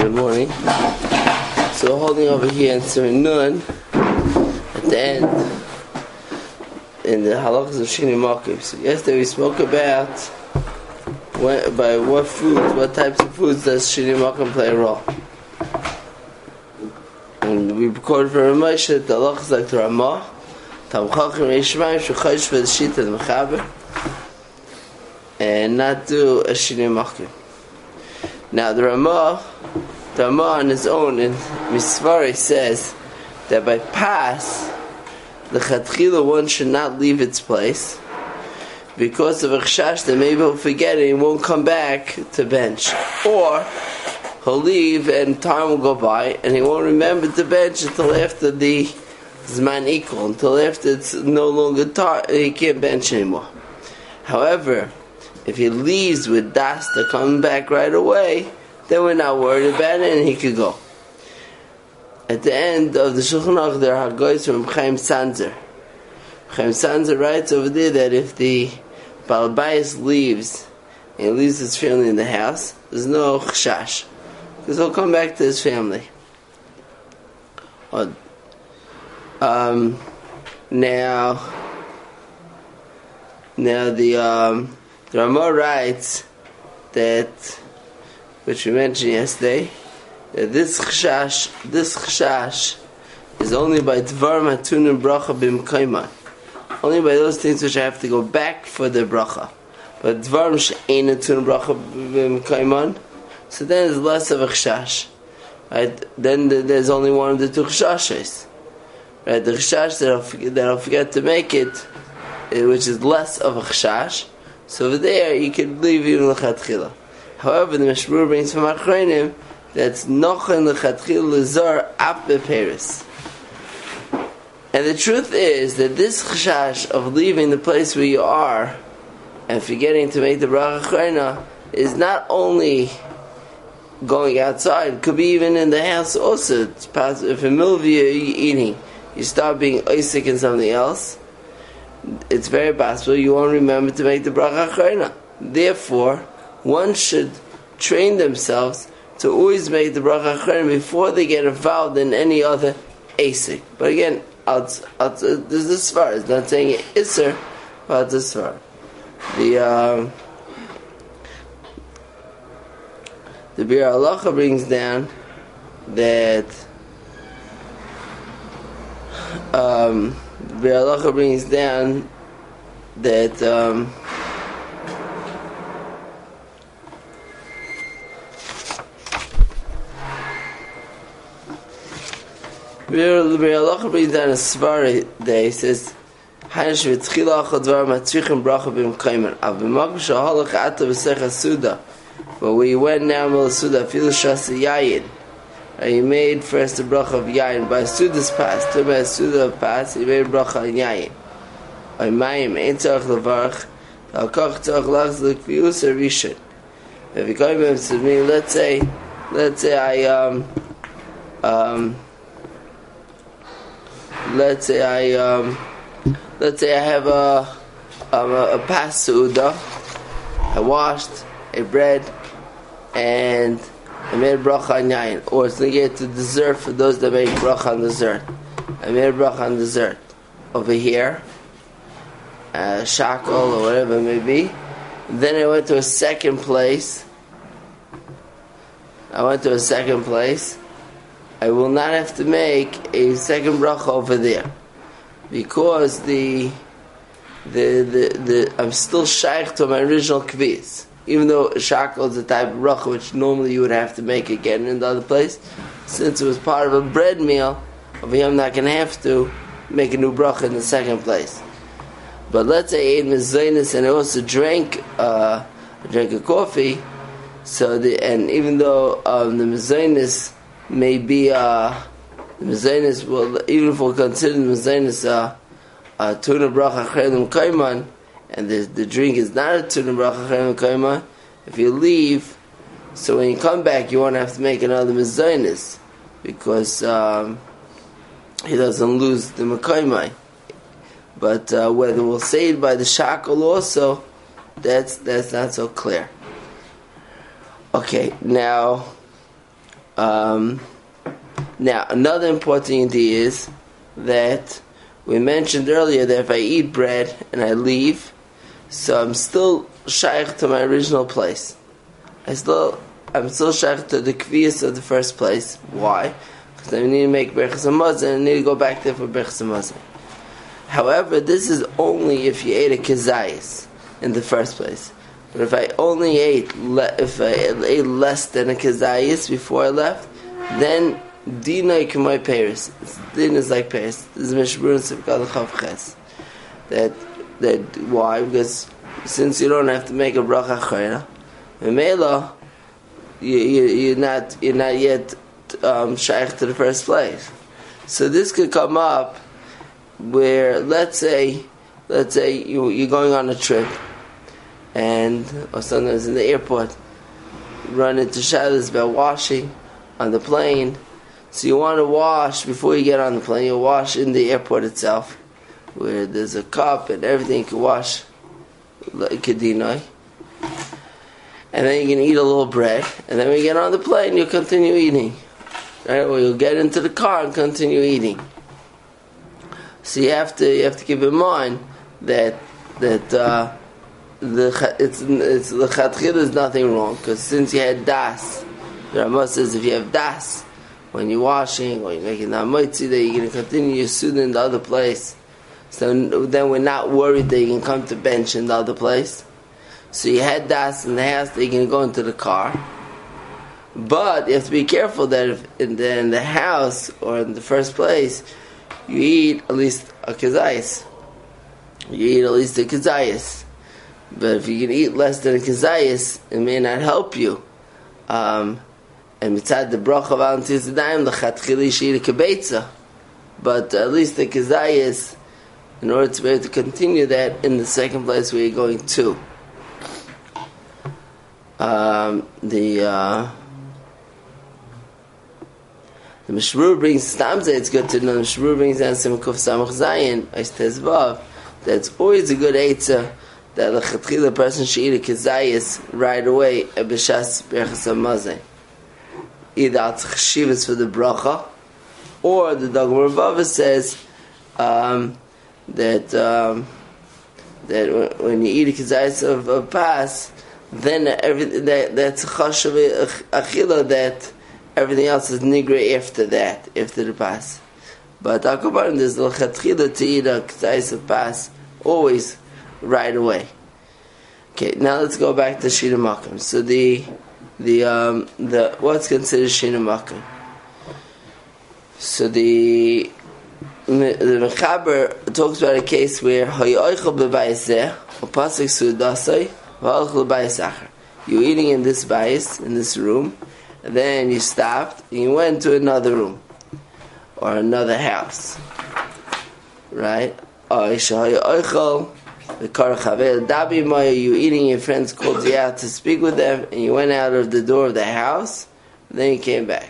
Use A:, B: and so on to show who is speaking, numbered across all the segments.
A: Good morning. So holding over here in Surah Nun, at the end, in the halachas of Shini Makim. So yesterday we spoke about by what types of foods does Shini Makim play a role. And we recorded from Ramesh that the halachas like the Ramah, Tam Chachim Reishmayim, Shukhayish for the Shita and the Mechaber, and not do a Shini Makim. Now the Ramah on his own in Misvari says that by Pas, the Chatchila one should not leave its place because of a chashash that maybe he'll forget it and he won't come back to bench. Or he'll leave and time will go by and he won't remember to bench until after the Zman equal, until after it's no longer he can't bench anymore. However, if he leaves with dasta coming back right away, then we're not worried about it and he could go. At the end of the Shulchan Aruch there are guys from Chaim Sanzer. Chaim Sanzer writes over there that if the Baal Bayis leaves and he leaves his family in the house, there's no chashash because he'll come back to his family. Now the Ramah writes that, which we mentioned yesterday, that this chashash is only by Dvar Matun and Bracha B'Mkaiman. Only by those things which I have to go back for the bracha. But Dvar She'ein Matun and Bracha B'Mkaiman, so then there's less of a chashash. Right? Then there's only one of the two chashashes. Right? The chashash that I'll forget to make it, which is less of a chashash. So over there, you can leave even l'chatchila. However, the Mishmur brings from Achronim that's nochen l'chatchila l'zar ap beperis. And the truth is that this chashash of leaving the place where you are and forgetting to make the bracha achrona is not only going outside, it could be even in the house also. It's possible if in the middle of you eating, you start being oisik in something else, it's very possible you won't remember to make the bracha achrona. Therefore, one should train themselves to always make the bracha achrona before they get involved in any other asik. But again, this is far. It's not saying it iser, but this far. The Bir Halacha brings down that Bir Halacha brings down that Bir Halacha brings down a Svari that he says Hainish v'tchila achad dvar matzrichim bracha b'mkaiman av b'makom shahalach ata v'secha suda, but we went now mil suda afilu shasa yayin. He made first the bracha of yayin by Suda's pass. To by Suda's pass, he made bracha on yayin. By mayim ein tzarich levarach, al kach tzarich lachzik v'yus rishon. If you come to me, let's say I have a pas suda. I washed a bread and I made a bracha on yayin, or it's negated to dessert for those that make bracha on dessert. I made a bracha on dessert over here, shackle or whatever it may be. Then I went to a second place. I will not have to make a second bracha over there because I'm still shaykh to my original kviz. Even though shackle is a type of bracha which normally you would have to make again in the other place, since it was part of a bread meal, over here I'm not going to have to make a new bracha in the second place. But let's say I ate mezainis and I also drank a coffee, and even though the mezainis may be the mezainis, well, even if we'll consider the mezainis tuna bracha chayim kaiman, and the drink is not a tuna bracha chayim kaiman, if you leave, so when you come back, you won't have to make another mezainis because he doesn't lose the mekaymai. But whether we'll say it by the shackle also, that's not so clear. Okay, now Now, another important idea is that we mentioned earlier that if I eat bread and I leave, so I'm still shaykh to my original place. I'm still shaykh to the kviyas of the first place. Why? Because I need to make berachas hamazon and I need to go back there for berachas hamazon. However, this is only if you ate a kezayis in the first place. But if I only ate less than a kezayis before I left, then dinay k'may peris. Din is like peris. This is Mishmur Sivkal Chav Ches. That why? Because since you don't have to make a bracha chayra, Memela, you're not yet shaykh to the first place. So this could come up where let's say you're going on a trip, or sometimes in the airport, run into shadows about washing on the plane. So you want to wash before you get on the plane. You wash in the airport itself, where there's a cup and everything you can wash like kedinai. And then you can eat a little bread, and then when you get on the plane, you'll continue eating, right? Or you'll get into the car and continue eating. So you have to keep in mind that the chatchila is nothing wrong, because since you had das, the Rambam says if you have das when you're washing or you're making that moitzi, that you're going to continue your suda in the other place. So then we're not worried that you can come to bench in the other place. So you had das in the house, that you're going to go into the car. But you have to be careful that if in the house or in the first place, you eat at least a kezayis. You eat at least a kezayis. But if you can eat less than a kezayis, it may not help you. And mitzad the bracha of Al Netilas Yadayim, the chatchila you should eat a kibetza. But at least the kezayis, in order to be able to continue that in the second place where you're going to. The Mishmur brings Stamza, it's good to know. The Mishmur brings down some Kuf Samach Zayin, Aish Tezvav, that it's always a good eitzah that the chatchila person should eat a kezayis right away at b'shas berachas hamazon. Either at chshivas for the bracha, or the Dogma Rebava says that when you eat a kezayis of pas, then that's chashav achila, that everything else is nigra after that, after the pas. But Akabarim, there's the chatchila to eat a kezayis of pas always right away. Okay, now let's go back to Shina Makom. So the what's considered Shina Makom? So the Mechaber talks about a case where Hayoichel b'bayis zeh, or pasuk sudasai, v'alchel b'bayis acher. You're eating in this bayis, in this room, and then you stopped and you went to another room or another house, right? Or Hayoichel you eating, your friends called you out to speak with them, and you went out of the door of the house, and then you came back.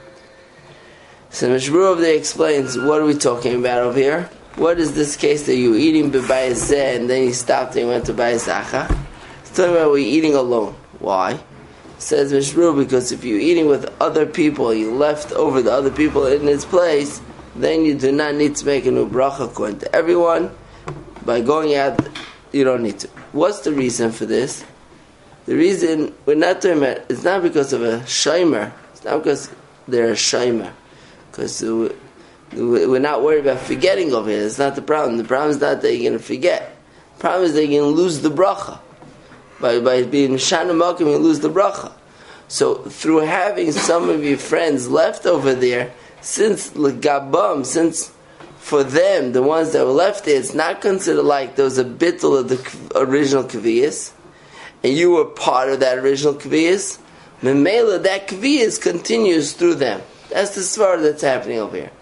A: So Mishmur over there explains, what are we talking about over here? What is this case that you were eating b'bayis zeh and then you stopped and you went to bayis acha? It's talking about we're eating alone. Why? Says Mishmur, because if you're eating with other people, you left over the other people in its place, then you do not need to make a new bracha according to everyone. By going out, you don't need to. What's the reason for this? The reason we're not doing it, it's not because of a shomer. It's not because they're a shomer. Because we're not worried about forgetting over here. It's not the problem. The problem is not that you're going to forget. The problem is that you're going to lose the bracha. By being Shana Makom, you lose the bracha. So through having some of your friends left over there, since L'Gabam, since for them, the ones that were left there, it's not considered like there was a bittul of the original kaviyas, and you were part of that original kaviyas. Memela, that kaviyas continues through them. That's the svara that's happening over here.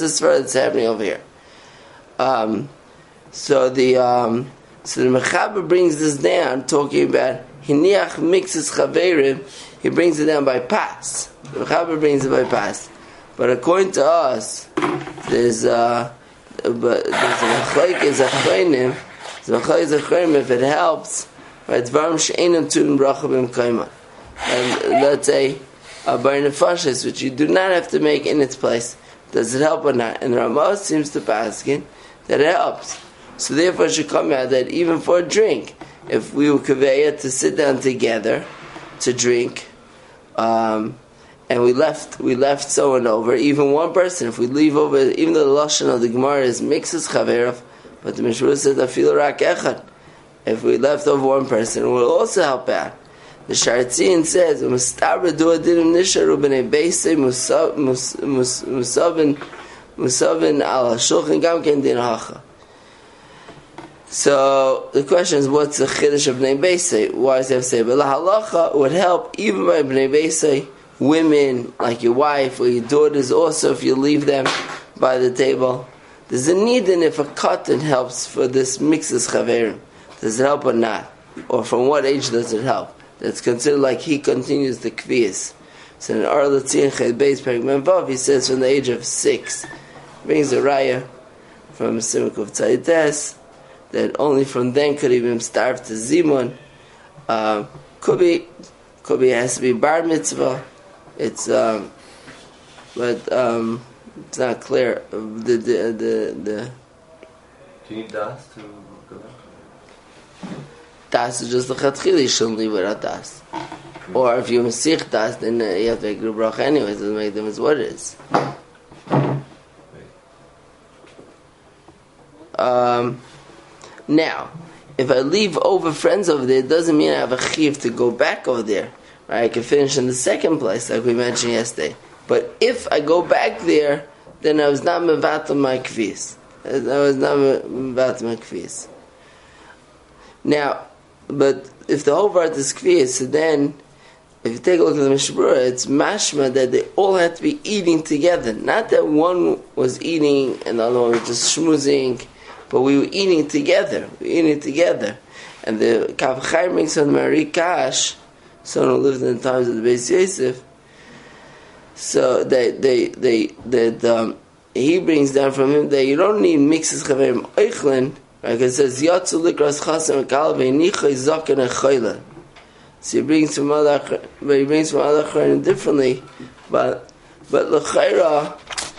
A: So the Mechaber brings this down, talking about hiniach mixes chaverim. He brings it down by pas. The Mechaber brings it by pas. But according to us, there's a machlokes achronim. If it helps, right? Dvarim she'einam turin bracha b'mkayman. And let's say by nefashis, which you do not have to make in its place. Does it help or not? And Ramah seems to paskin that it helps. So therefore it should come out that even for a drink, if we were kaveya to sit down together to drink, and we left someone over, even one person, if we leave over, even though the lashon of the Gemara is mixes chaverav, but the Mishra says afilu rak echad. If we left over one person, it will also help out. The Sharatzian says, "Mustabra du adinim nisharu b'nei beisei musavin al shulchan gam ken din hacha." So the question is, what's the chiddush of b'nei beisei? Why does it have to say? But la halacha would help even by b'nei beisei, women like your wife or your daughters. Also, if you leave them by the table, there's a need in if a cotton helps for this mixes chaverim. Does it help or not? Or from what age does it help? That's considered like he continues the kviyas. So in Ar L'Tzion Ched Beis Perek Mem Vav, he says from the age of 6, brings a raya from Simuk of Tzaites that only from then could he be starved to Zimun. Could be it has to be bar mitzvah. It's but it's not clear.
B: Do you need das to go back?
A: Das is just the chatchili, you shouldn't leave without das. Or if you masich das, then you have to make the bracha anyways. It doesn't make them as what it is. Now, if I leave over friends over there, it doesn't mean I have a chiv to go back over there. Right? I can finish in the second place, like we mentioned yesterday. But if I go back there, then I was not mevatel my kvis. Now, but if the whole part is kvis, so then, if you take a look at the Mishnah, it's mashma that they all had to be eating together. Not that one was eating and the other one was just schmoozing, but we were eating together. And the Kav Chaim brings on Mari Kash, someone who lived in the times of the Beis Yosef. So he brings down from him that you don't need mixes chaverim oichlin. Right? It says yatzu likras chasam kal veinicha zaken echayla. So he brings from other chaverim differently, but l'chayra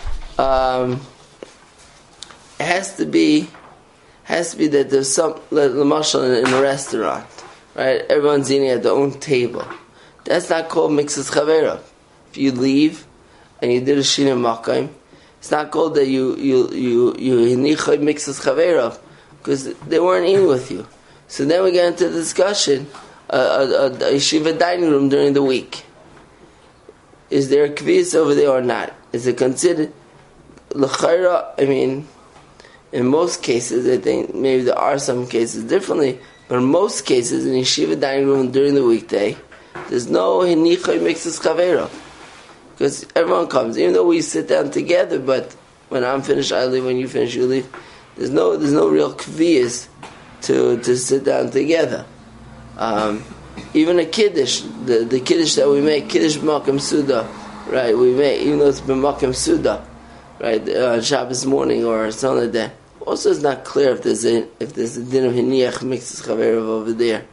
A: it has to be that there's some l'mashal in a restaurant, right? Everyone's eating at their own table. That's not called mixes chaverim. If you leave and you did a shina makayim, it's not called that you hinicha mixes chaveirav because they weren't eating with you. So then we get into the discussion, a yeshiva dining room during the week. Is there a kviz over there or not? Is it considered l'chayra? I mean, in most cases, I think maybe there are some cases differently, but in most cases, in yeshiva dining room during the weekday, there's no hinicha mixes chaveirav. Because everyone comes, even though we sit down together, but when I'm finished, I leave. When you finish, you leave. There's no real kviyas to sit down together. Even a kiddush, the kiddush that we make, kiddush b'makom suda, right? We make even though it's b'makom suda, right? Shabbos morning or something like that. Also, it's not clear if there's a din of hiniach mixes chaveirav over there.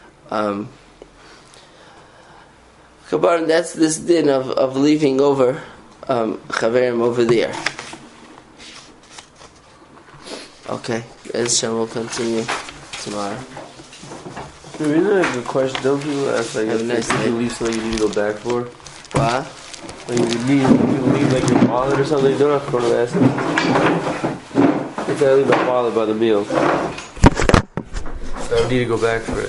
A: That's this din of leaving over chaverim over there. Okay, we'll continue tomorrow.
B: Isn't that a good question? Don't people ask like if you leave something you need to go back for?
A: What?
B: Like if you leave like your wallet or something, you don't have to go to ask them. If I leave my wallet by the meal, I don't need to go back for it.